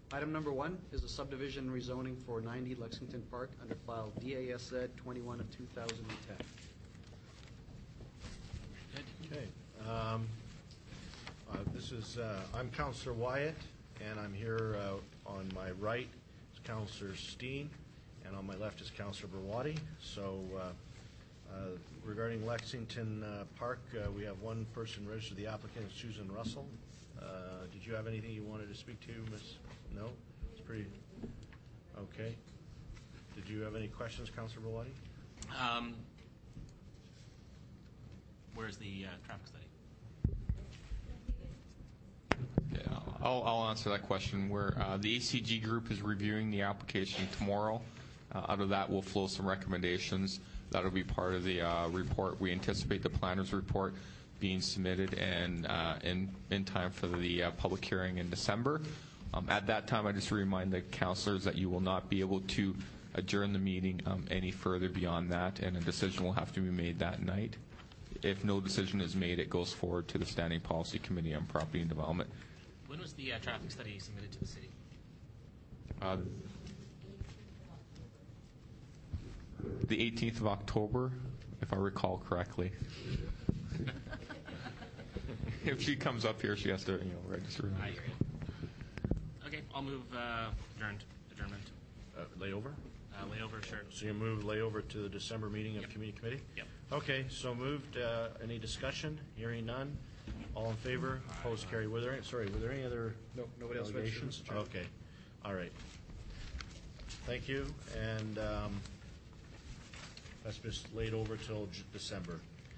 Item number 1 is a subdivision rezoning for 90 Lexington Park under file DASZ 21 of 2010. Okay. I'm Councillor Wyatt, and I'm here on my right is Councillor Steen, and on my left is Councillor Berwadi. So regarding Lexington Park, we have one person registered, the applicant is Susan Russell. Did you have anything you wanted to speak to, Miss? No? It's pretty... Okay. Did you have any questions, Councillor Berwadi? Where's the traffic study? Yeah, I'll answer that question. Where the ACG group is reviewing the application tomorrow. Out of that will flow some recommendations. That'll be part of the report. We anticipate the planner's report being submitted and in time for the public hearing in December. At that time, I just remind the councillors that you will not be able to adjourn the meeting any further beyond that, and a decision will have to be made that night. If no decision is made, it goes forward to the Standing Policy Committee on Property and Development. When was the traffic study submitted to the city? The 18th of October, if I recall correctly. If she comes up here, she has to register. I hear you. Okay, I'll move adjournment. Layover? Layover, sure. So you move layover to the December meeting of Yep. Community Committee? Yep. Okay, so moved. Any discussion? Hearing none. All in favor? Opposed? Carried. Were there any other No, nobody else registered, allegations? Mr. Chairman. Okay. All right. Thank you. And that's just laid over till December.